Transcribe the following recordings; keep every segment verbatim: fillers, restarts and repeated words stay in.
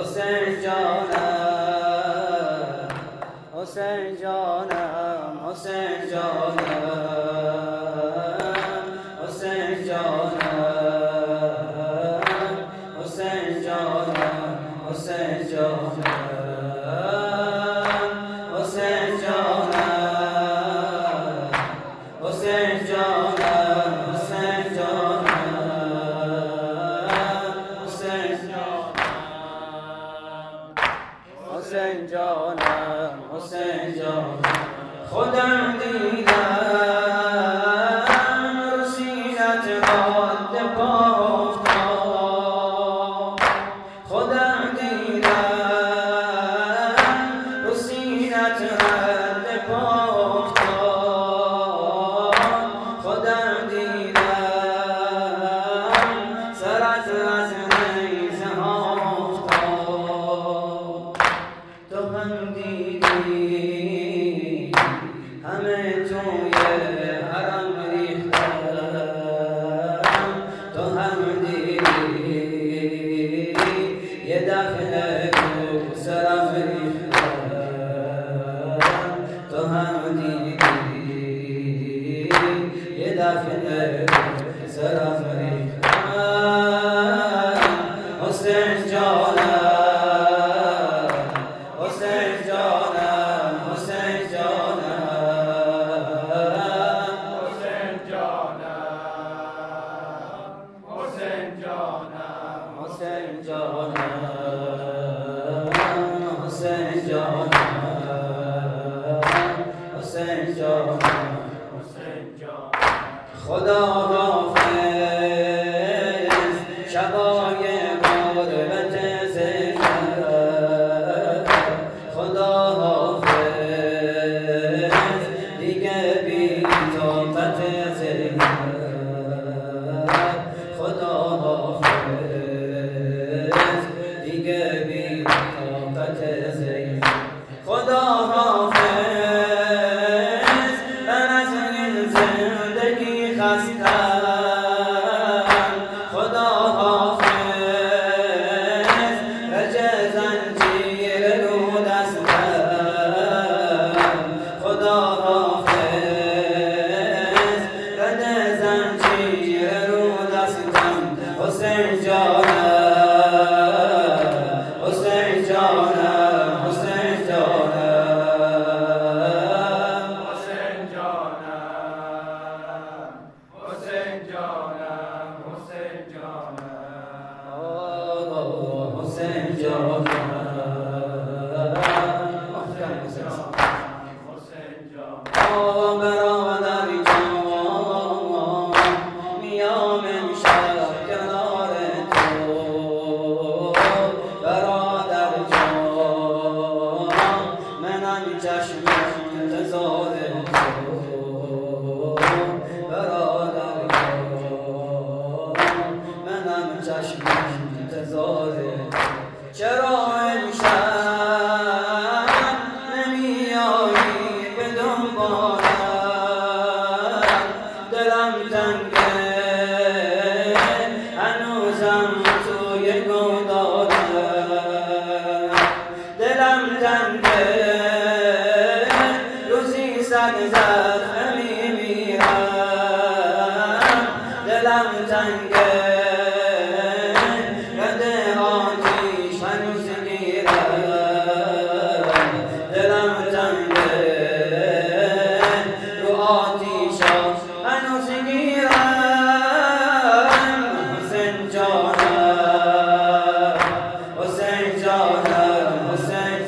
حسین جانم حسین جانم حسین جانم حسین جانم حسین جانم حسین جانم حسین جانم حسین جانم حسین جانم حسین حسین جانم حسین جانم خودم دیدم رو سینت باد پا افتاد خودم دیدم رو سینت رد پا افتاد خودم دیدم سرت از نیزه ها افتاد تو هم دیدی همه توی حرم ریختم تو هم دیدی یه دفعه تو سرم ریختم تو هم دیدی یه دفعه تو سرم ریختم حسین جانم حسین جانم حسین جانم حسین جانم حسین جانم حسین جانم حسین جانم حسین جانم حسین جانم خدا حافظ شبای غربت ذکر خدا حافظ دیگه بی طاقت ذکر خدا حافظ دیگه بی طاقت ذکر خدا حافظ من از این زندگی خستم خدا حافظ رجع زنجیر رو دستم خدا حافظ رجع زنجیر رو دستم حسین جانم حسین جانم حسین جانم حسین جانم حسین جانم حسین جانم حسین جانم حسین جانم برادر جان میام امشب کنار تو برادر جان منم چشم انتظار تو برادر جان منم چشم انتظار چرا امشب نمیایی به دنبالم دلم تنگه هنوزم توی گودالم دلم تنگه روزی صد زخم میمیرم دلم تنگه رد آتیش هنوز گیرم دلم تنگه رو آتیش هنوز گیرم حسین جانم حسین جانم حسین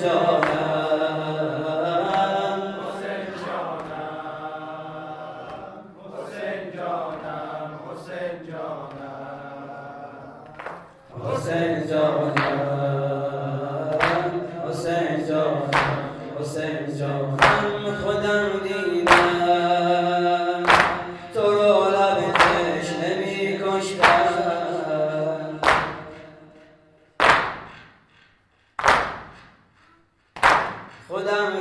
جانم حسین جانم حسین جانم حسین جانم حسین جانم حسین جانم حسین جانم خودم دیدم تو رو لب تشنه می‌کشتم خودم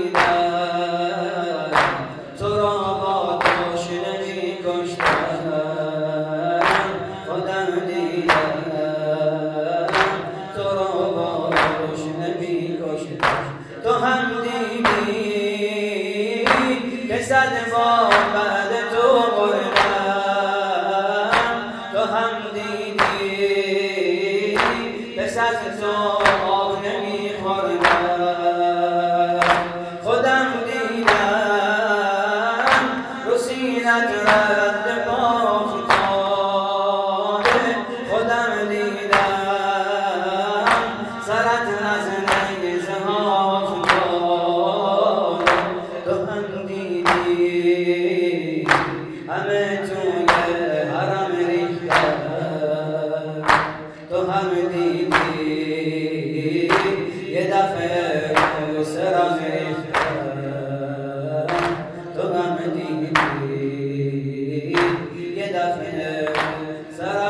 دیدم تو را با تشنه می‌کشتم خودم دیدم تو را با آب نمی خوردم خودم دیدم رو سینت رد پا افتاده خودم دیدم سرت از نیزه ها افتاده تو هم دیدی همه توی حرم ریختن تو هم دیدی یه دفعه سرم ریختن تو هم دیدی یه دفعه سرم